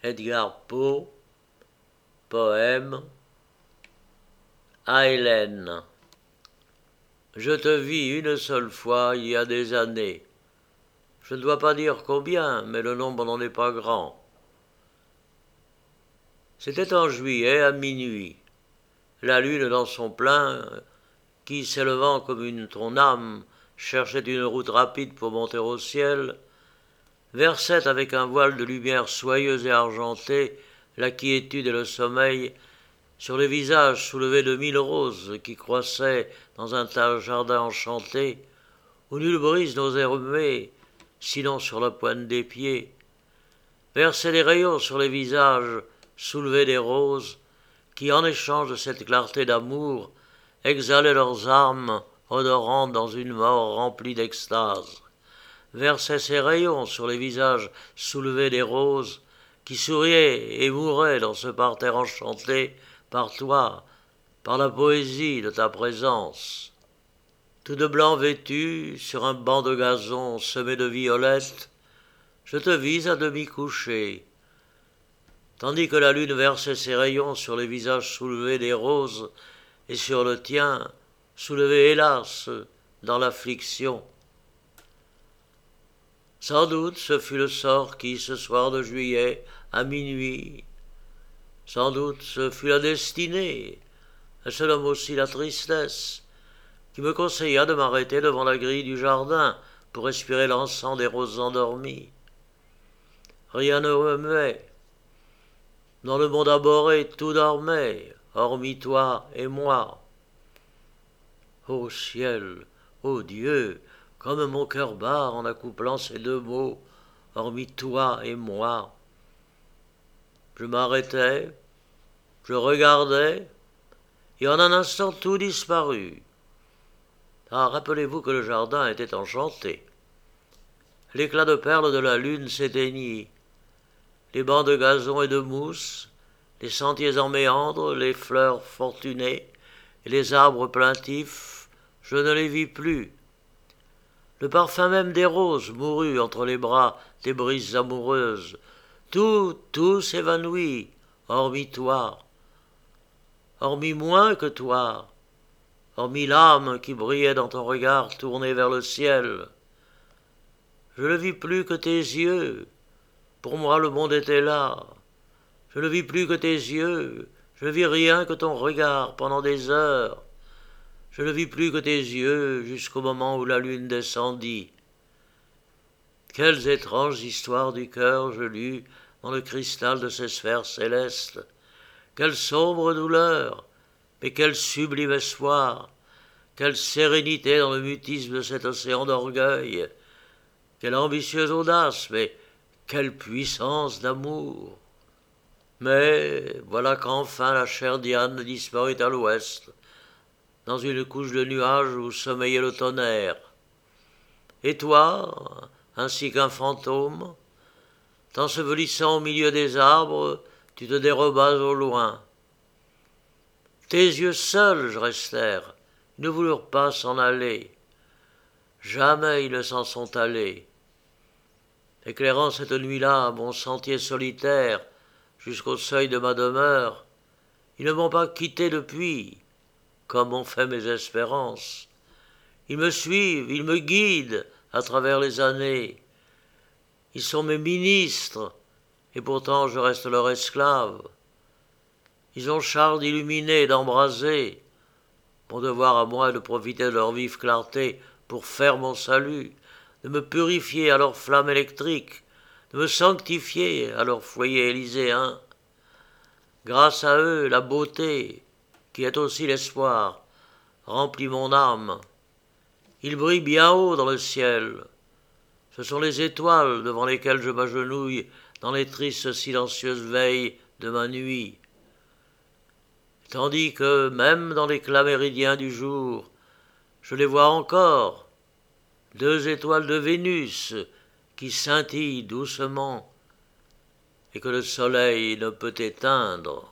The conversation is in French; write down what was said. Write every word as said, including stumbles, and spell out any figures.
Edgar Poe, poème à Hélène. Je te vis une seule fois il y a des années. Je ne dois pas dire combien, mais le nombre n'en est pas grand. C'était en juillet à minuit. La lune dans son plein, qui, s'élevant comme une ton âme, cherchait une route rapide pour monter au ciel, versait avec un voile de lumière soyeuse et argentée la quiétude et le sommeil sur les visages soulevés de mille roses qui croissaient dans un tas jardin enchanté, où nulle brise n'osait remuer, sinon sur la pointe des pieds, versait des rayons sur les visages soulevés des roses, qui, en échange de cette clarté d'amour, exhalaient leurs âmes odorantes dans une mort remplie d'extase, versait ses rayons sur les visages soulevés des roses, qui souriaient et mouraient dans ce parterre enchanté par toi, par la poésie de ta présence. Tout de blanc vêtu, sur un banc de gazon semé de violettes, je te vis à demi couché, tandis que la lune versait ses rayons sur les visages soulevés des roses et sur le tien, soulevé hélas dans l'affliction. Sans doute ce fut le sort qui, ce soir de juillet, à minuit, sans doute ce fut la destinée, et se nomme aussi la tristesse, qui me conseilla de m'arrêter devant la grille du jardin pour respirer l'encens des roses endormies. Rien ne remuait. Dans le monde abhorré, tout dormait, hormis toi et moi. Ô ciel, ô Dieu, comme mon cœur bat en accouplant ces deux mots, hormis toi et moi. Je m'arrêtais, je regardais, et en un instant tout disparut. Ah, rappelez-vous que le jardin était enchanté. L'éclat de perles de la lune s'éteignit. Les bancs de gazon et de mousse, les sentiers en méandre, les fleurs fortunées et les arbres plaintifs, je ne les vis plus. Le parfum même des roses mourut entre les bras des brises amoureuses. Tout, tout s'évanouit, hormis toi, hormis moins que toi, hormis l'âme qui brillait dans ton regard tourné vers le ciel. Je ne vis plus que tes yeux, pour moi le monde était là. Je ne vis plus que tes yeux, je ne vis rien que ton regard pendant des heures. Je ne vis plus que tes yeux jusqu'au moment où la lune descendit. Quelles étranges histoires du cœur je lus dans le cristal de ces sphères célestes. Quelle sombre douleur, mais quel sublime espoir, quelle sérénité dans le mutisme de cet océan d'orgueil, quelle ambitieuse audace, mais quelle puissance d'amour. Mais voilà qu'enfin la chère Diane disparut à l'ouest, dans une couche de nuages où sommeillait le tonnerre. Et toi, ainsi qu'un fantôme, t'ensevelissant au milieu des arbres, tu te dérobas au loin. Tes yeux seuls restèrent, ils ne voulurent pas s'en aller. Jamais ils ne s'en sont allés. Éclairant cette nuit-là mon sentier solitaire jusqu'au seuil de ma demeure, ils ne m'ont pas quitté depuis, comme ont fait mes espérances. Ils me suivent, ils me guident à travers les années. Ils sont mes ministres, et pourtant je reste leur esclave. Ils ont charge d'illuminer et d'embraser. Mon devoir à moi est de profiter de leur vive clarté pour faire mon salut, de me purifier à leur flamme électrique, de me sanctifier à leur foyer élyséen. Grâce à eux, la beauté, qui est aussi l'espoir, remplit mon âme. Ils brillent bien haut dans le ciel. Ce sont les étoiles devant lesquelles je m'agenouille dans les tristes silencieuses veilles de ma nuit. Tandis que, même dans l'éclat méridien du jour, je les vois encore, deux étoiles de Vénus qui scintillent doucement et que le soleil ne peut éteindre.